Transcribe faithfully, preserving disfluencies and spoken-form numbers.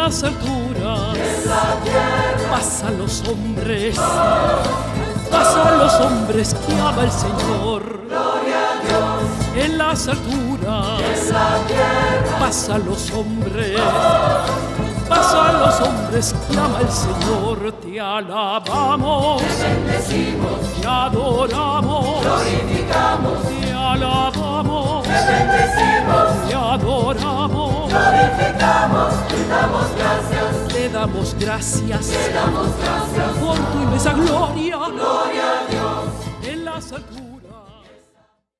las alturas, en la tierra, pasan los hombres, pasan los hombres que ama el Señor. gloria a Dios, En las alturas, en la tierra, pasan los hombres, pasan los hombres que ama el Señor. Te alabamos, te bendecimos, te adoramos, glorificamos, te alabamos, te bendecimos, te adoramos, glorificamos, te damos gracias, te damos gracias te damos gracias, por tu inmensa gloria gloria a Dios. en las alturas.